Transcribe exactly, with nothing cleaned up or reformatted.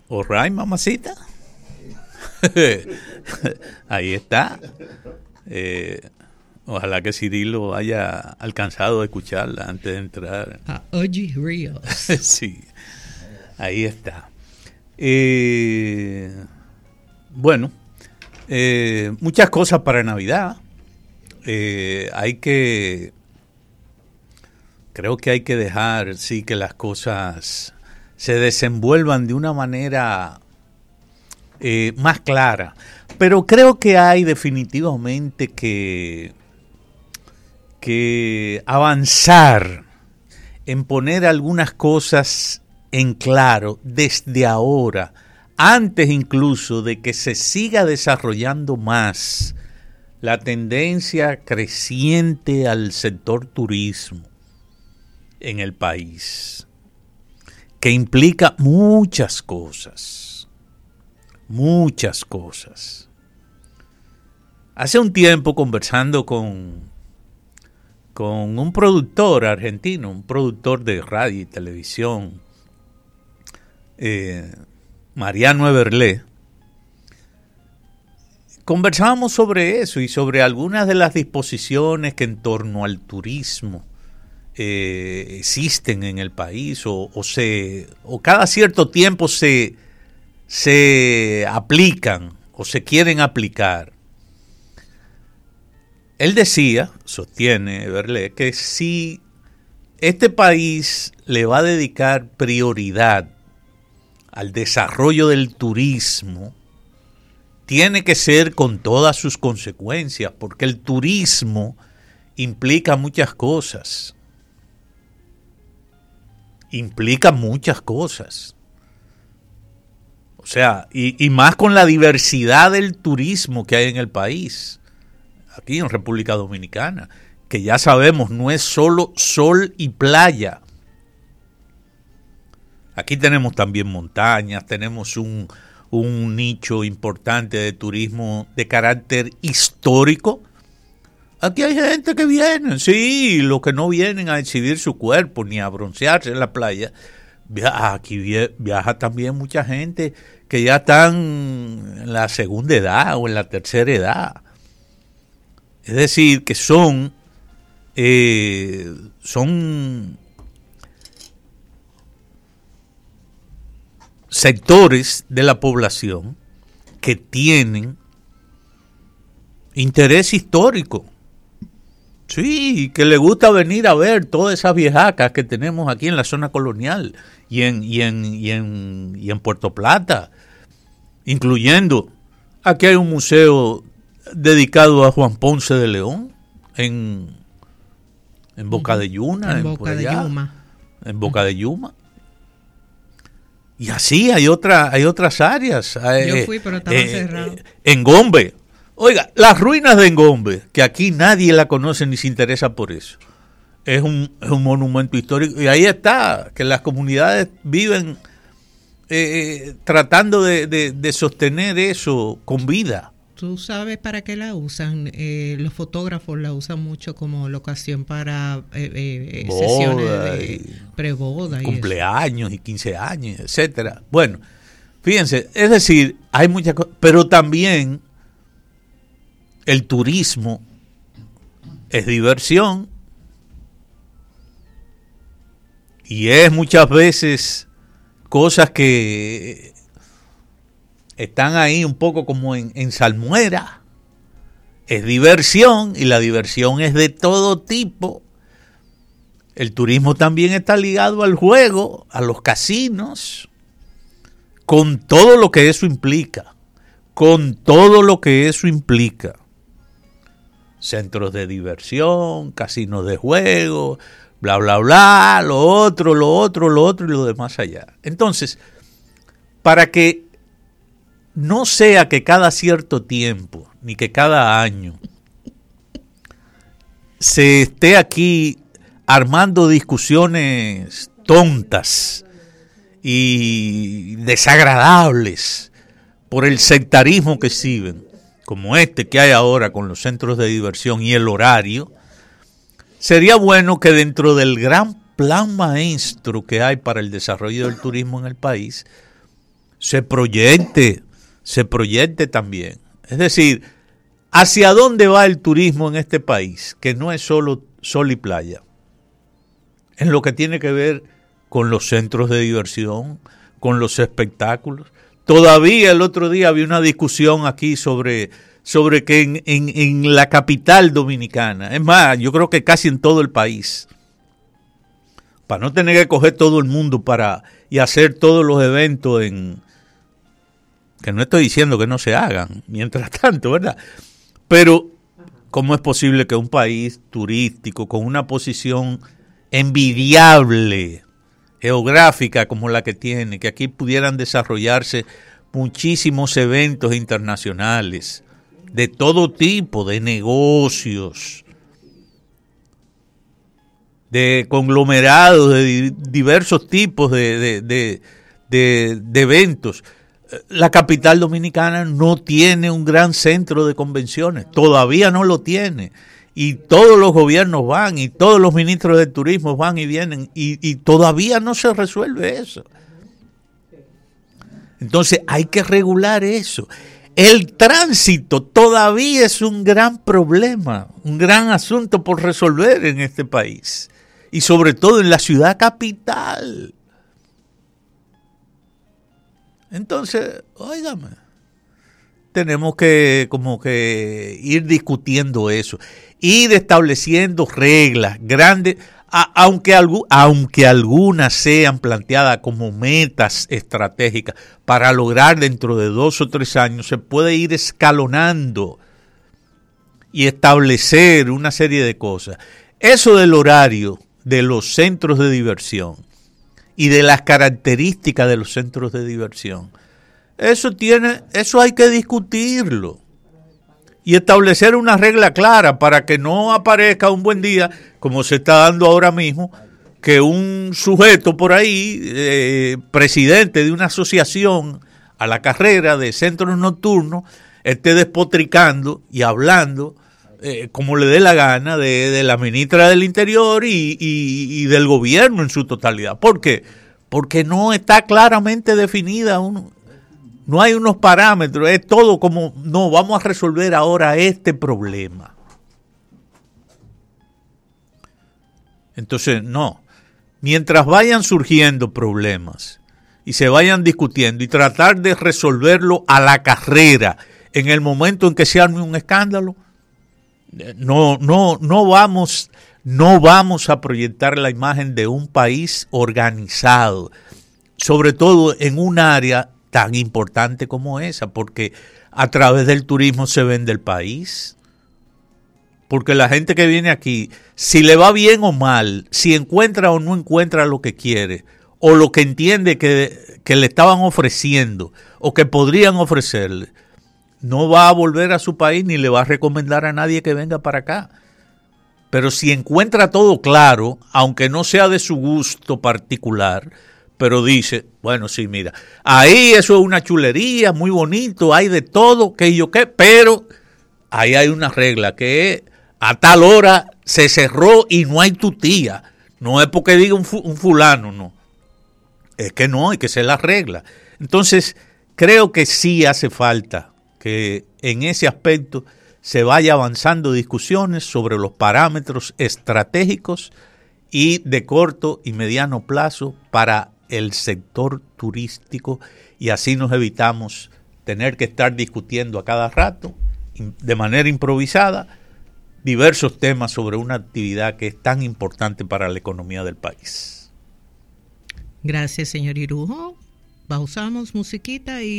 All right, mamacita. Ahí está. Eh, ojalá que Cirilo haya alcanzado a escucharla antes de entrar. A Oji Ríos. Sí, ahí está. Eh, bueno, eh, muchas cosas para Navidad. Eh, hay que, creo que hay que dejar, sí, que las cosas se desenvuelvan de una manera eh, más clara. Pero creo que hay definitivamente que, que avanzar en poner algunas cosas en claro desde ahora, antes incluso de que se siga desarrollando más la tendencia creciente al sector turismo en el país, que implica muchas cosas, muchas cosas. Hace un tiempo, conversando con, con un productor argentino, un productor de radio y televisión, eh, Mariano Everlé, conversábamos sobre eso y sobre algunas de las disposiciones que en torno al turismo eh, existen en el país o, o se o cada cierto tiempo se, se aplican o se quieren aplicar. Él decía, sostiene Everlé, que si este país le va a dedicar prioridad al desarrollo del turismo, tiene que ser con todas sus consecuencias, porque el turismo implica muchas cosas. Implica muchas cosas. O sea, y, y más con la diversidad del turismo que hay en el país, aquí en República Dominicana, que ya sabemos no es solo sol y playa. Aquí tenemos también montañas, tenemos un... un nicho importante de turismo de carácter histórico. Aquí hay gente que viene, sí, los que no vienen a exhibir su cuerpo ni a broncearse en la playa. Viaja, aquí viaja también mucha gente que ya están en la segunda edad o en la tercera edad. Es decir, que son, eh, son sectores de la población que tienen interés histórico. Sí, que le gusta venir a ver todas esas viejacas que tenemos aquí en la zona colonial y en, y en, y en, y en Puerto Plata, incluyendo, aquí hay un museo dedicado a Juan Ponce de León en, en Boca de Yuna, en, en, Boca por allá, de Yuma. en Boca de Yuma. Y así hay otra, hay otras áreas. Yo eh, fui, pero estaba eh, cerrado. Eh, Engombe. Oiga, las ruinas de Engombe, que aquí nadie la conoce ni se interesa por eso. Es un, es un monumento histórico. Y ahí está, que las comunidades viven eh, tratando de, de, de sostener eso con vida. ¿Tú sabes para qué la usan? Eh, los fotógrafos la usan mucho como locación para eh, eh, sesiones de preboda. Cumpleaños y, y quince años, etcétera. Bueno, fíjense, es decir, hay muchas cosas, pero también el turismo es diversión y es muchas veces cosas que están ahí un poco como en, en salmuera. Es diversión y la diversión es de todo tipo. El turismo también está ligado al juego, a los casinos, con todo lo que eso implica, con todo lo que eso implica. Centros de diversión, casinos de juego, bla, bla, bla, lo otro, lo otro, lo otro y lo demás allá. Entonces, para que no sea que cada cierto tiempo, ni que cada año, se esté aquí armando discusiones tontas y desagradables por el sectarismo que exhiben, como este que hay ahora con los centros de diversión y el horario, sería bueno que dentro del gran plan maestro que hay para el desarrollo del turismo en el país, se proyecte, se proyecte también. Es decir, ¿hacia dónde va el turismo en este país? Que no es solo sol y playa. En lo que tiene que ver con los centros de diversión, con los espectáculos. Todavía el otro día había una discusión aquí sobre, sobre que en, en, en la capital dominicana, es más, yo creo que casi en todo el país, para no tener que coger todo el mundo para y hacer todos los eventos en... que no estoy diciendo que no se hagan, mientras tanto, ¿verdad? Pero, ¿cómo es posible que un país turístico con una posición envidiable, geográfica como la que tiene, que aquí pudieran desarrollarse muchísimos eventos internacionales, de todo tipo, de negocios, de conglomerados, de diversos tipos de, de, de, de, de eventos? La capital dominicana no tiene un gran centro de convenciones, todavía no lo tiene, y todos los gobiernos van, y todos los ministros de turismo van y vienen, y, y todavía no se resuelve eso. Entonces hay que regular eso. El tránsito todavía es un gran problema, un gran asunto por resolver en este país, y sobre todo en la ciudad capital. Entonces, óigame, tenemos que como que ir discutiendo eso, ir estableciendo reglas grandes, a, aunque, algu, aunque algunas sean planteadas como metas estratégicas para lograr dentro de dos o tres años, se puede ir escalonando y establecer una serie de cosas. Eso del horario de los centros de diversión y de las características de los centros de diversión, eso tiene, eso hay que discutirlo y establecer una regla clara para que no aparezca un buen día, como se está dando ahora mismo, que un sujeto por ahí, eh, presidente de una asociación a la carrera de centros nocturnos, esté despotricando y hablando eh, como le dé la gana de, de la ministra del Interior y, y, y del gobierno en su totalidad. ¿Por qué? Porque no está claramente definida, un, no hay unos parámetros, es todo como, no, vamos a resolver ahora este problema. Entonces, no, mientras vayan surgiendo problemas y se vayan discutiendo y tratar de resolverlo a la carrera en el momento en que se arme un escándalo, no, no, no vamos, no vamos a proyectar la imagen de un país organizado, sobre todo en un área tan importante como esa, porque a través del turismo se vende el país. Porque la gente que viene aquí, si le va bien o mal, si encuentra o no encuentra lo que quiere, o lo que entiende que, que le estaban ofreciendo, o que podrían ofrecerle, no va a volver a su país ni le va a recomendar a nadie que venga para acá. Pero si encuentra todo claro, aunque no sea de su gusto particular, pero dice, bueno, sí, mira, ahí eso es una chulería, muy bonito, hay de todo, que yo qué, pero ahí hay una regla, que es, a tal hora se cerró y no hay tutía. No es porque diga un, un fulano, no. Es que no, hay que ser la regla. Entonces, creo que sí hace falta que en ese aspecto se vaya avanzando discusiones sobre los parámetros estratégicos y de corto y mediano plazo para el sector turístico, y así nos evitamos tener que estar discutiendo a cada rato, de manera improvisada, diversos temas sobre una actividad que es tan importante para la economía del país. Gracias, señor Irujo. Pausamos musiquita y